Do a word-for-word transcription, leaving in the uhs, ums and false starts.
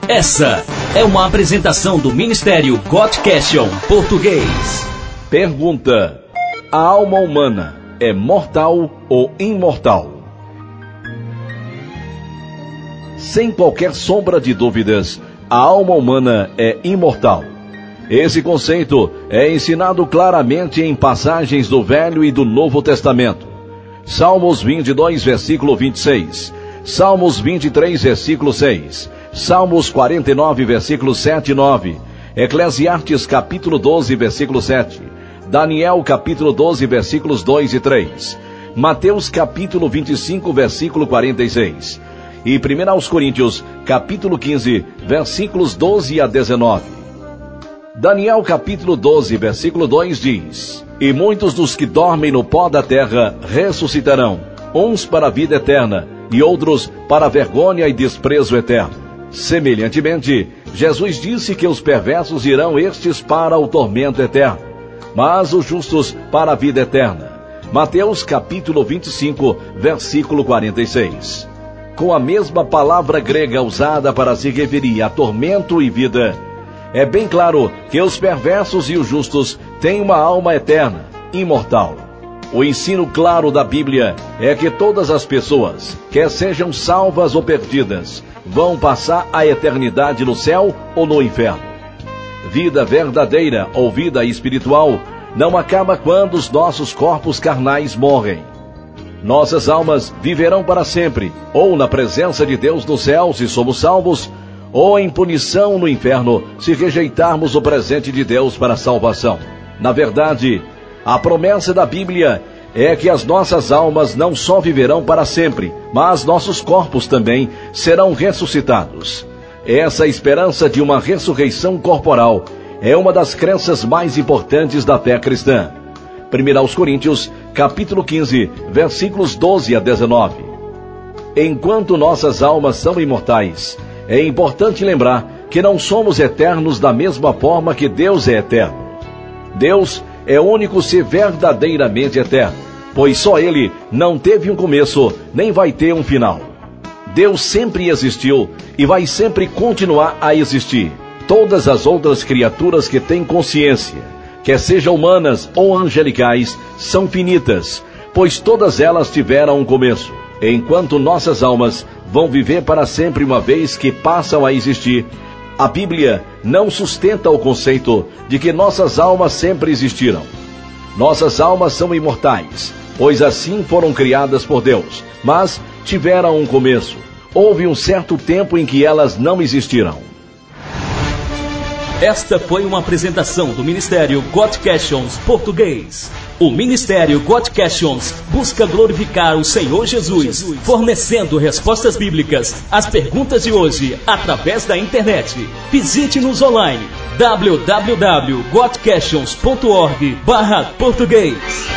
Essa é uma apresentação do Ministério Got Question Português. Pergunta: a alma humana é mortal ou imortal? Sem qualquer sombra de dúvidas, a alma humana é imortal. Esse conceito é ensinado claramente em passagens do Velho e do Novo Testamento. Salmos vinte e dois, versículo vinte e seis. Salmos vinte e três, versículo seis. Salmos quarenta e nove, versículos sete e nove. Eclesiastes, capítulo doze, versículo sete. Daniel, capítulo doze, versículos dois e três. Mateus, capítulo vinte e cinco, versículo quarenta e seis. E primeira aos Coríntios, capítulo quinze, versículos doze a dezenove. Daniel, capítulo doze, versículo dois diz: E muitos dos que dormem no pó da terra ressuscitarão, uns para a vida eterna, e outros para a vergonha e desprezo eterno. Semelhantemente, Jesus disse que os perversos irão estes para o tormento eterno, mas os justos para a vida eterna. Mateus, capítulo vinte e cinco, versículo quarenta e seis. Com a mesma palavra grega usada para se referir a tormento e vida, é bem claro que os perversos e os justos têm uma alma eterna, imortal. O ensino claro da Bíblia é que todas as pessoas, quer sejam salvas ou perdidas, vão passar a eternidade no céu ou no inferno. Vida verdadeira ou vida espiritual não acaba quando os nossos corpos carnais morrem. Nossas almas viverão para sempre, ou na presença de Deus no céu se somos salvos, ou em punição no inferno se rejeitarmos o presente de Deus para a salvação. Na verdade, a promessa da Bíblia é que as nossas almas não só viverão para sempre, mas nossos corpos também serão ressuscitados. Essa esperança de uma ressurreição corporal é uma das crenças mais importantes da fé cristã. primeira aos Coríntios, capítulo quinze, versículos doze a dezenove. Enquanto nossas almas são imortais, é importante lembrar que não somos eternos da mesma forma que Deus é eterno. Deus é o único ser verdadeiramente eterno, pois só Ele não teve um começo, nem vai ter um final. Deus sempre existiu e vai sempre continuar a existir. Todas as outras criaturas que têm consciência, quer sejam humanas ou angelicais, são finitas, pois todas elas tiveram um começo. Enquanto nossas almas vão viver para sempre uma vez que passam a existir, a Bíblia não sustenta o conceito de que nossas almas sempre existiram. Nossas almas são imortais, pois assim foram criadas por Deus, mas tiveram um começo. Houve um certo tempo em que elas não existiram. Esta foi uma apresentação do Ministério Got Questions Português. O Ministério Got Questions busca glorificar o Senhor Jesus, fornecendo respostas bíblicas às perguntas de hoje através da internet. Visite-nos online w w w ponto got questions ponto org barra português.